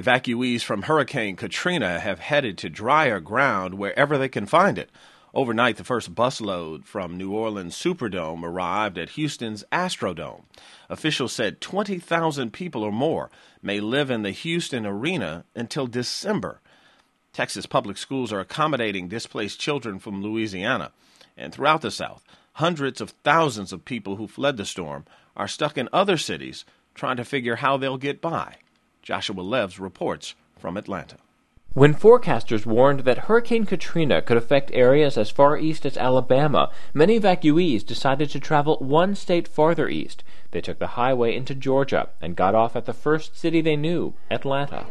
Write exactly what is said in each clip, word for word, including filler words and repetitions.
Evacuees from Hurricane Katrina have headed to drier ground wherever they can find it. Overnight, the first busload from New Orleans' Superdome arrived at Houston's Astrodome. Officials said twenty thousand people or more may live in the Houston arena until December. Texas public schools are accommodating displaced children from Louisiana. And throughout the South, hundreds of thousands of people who fled the storm are stuck in other cities trying to figure how they'll get by. Joshua Leves reports from Atlanta. When forecasters warned that Hurricane Katrina could affect areas as far east as Alabama, many evacuees decided to travel one state farther east. They took the highway into Georgia and got off at the first city they knew, Atlanta.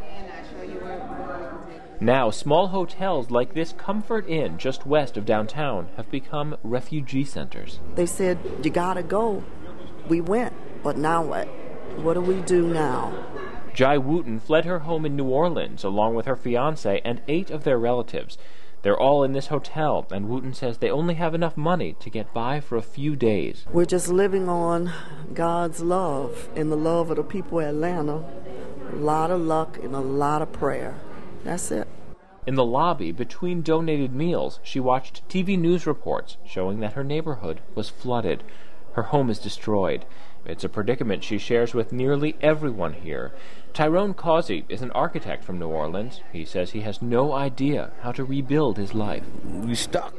Now, small hotels like this Comfort Inn just west of downtown have become refugee centers. They said, you gotta go. We went, but now what? What do we do now? Jai Wooten fled her home in New Orleans along with her fiancé and eight of their relatives. They're all in this hotel, and Wooten says they only have enough money to get by for a few days. We're just living on God's love and the love of the people of Atlanta. A lot of luck and a lot of prayer. That's it. In the lobby, between donated meals, she watched T V news reports showing that her neighborhood was flooded. Her home is destroyed. It's a predicament she shares with nearly everyone here. Tyrone Causey is an architect from New Orleans. He says he has no idea how to rebuild his life. We stuck.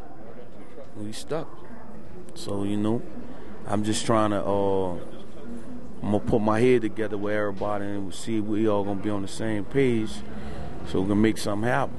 We stuck. So, you know, I'm just trying to, uh, I'm going to put my head together with everybody and see if we all going to be on the same page so we can make something happen.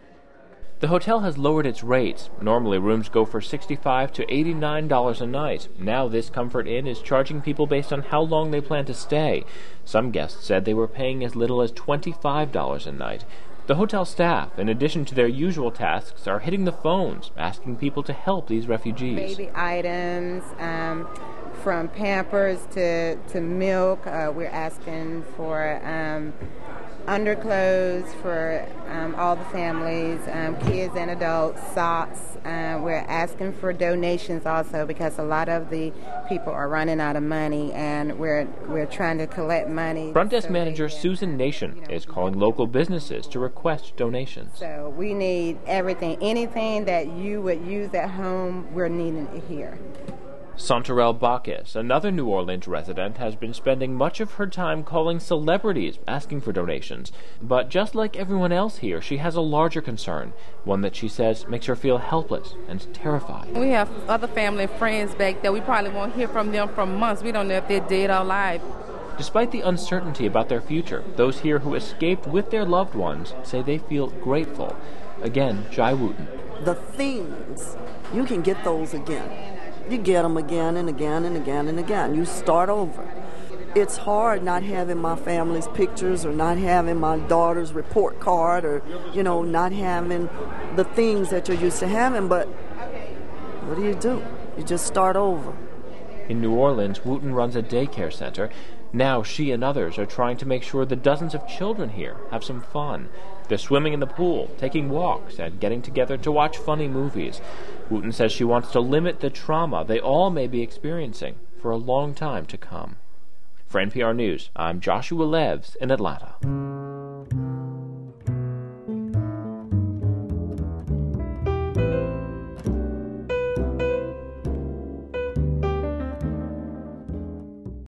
The hotel has lowered its rates. Normally, rooms go for sixty-five to eighty-nine dollars a night. Now, this Comfort Inn is charging people based on how long they plan to stay. Some guests said they were paying as little as twenty-five dollars a night. The hotel staff, in addition to their usual tasks, are hitting the phones, asking people to help these refugees. Baby items, um, from Pampers to, to milk. Uh, we're asking for um, underclothes for um, all the families, um, kids and adults, socks. Uh, we're asking for donations also because a lot of the people are running out of money, and we're we're trying to collect money. Front desk so manager can, Susan Nation you know, is calling local businesses to request donations. So we need everything, anything that you would use at home, we're needing it here. Santarel Bacchus, another New Orleans resident, has been spending much of her time calling celebrities asking for donations. But just like everyone else here, she has a larger concern, one that she says makes her feel helpless and terrified. We have other family and friends back there. We probably won't hear from them for months. We don't know if they're dead or alive. Despite the uncertainty about their future, those here who escaped with their loved ones say they feel grateful. Again, Jai Wooten. The things, you can get those again. You get them again and again and again and again. You start over. It's hard not having my family's pictures or not having my daughter's report card or, you know, not having the things that you're used to having, but what do you do? You just start over. In New Orleans, Wooten runs a daycare center. Now she and others are trying to make sure the dozens of children here have some fun. They're swimming in the pool, taking walks, and getting together to watch funny movies. Wooten says she wants to limit the trauma they all may be experiencing for a long time to come. For N P R News, I'm Joshua Leves in Atlanta.